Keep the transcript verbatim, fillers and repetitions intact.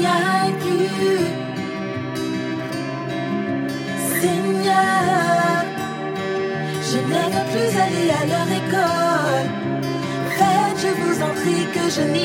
n'y aille plus. Seigneur, je ne veux plus aller à leur école. Faites, je vous en prie, que je n'y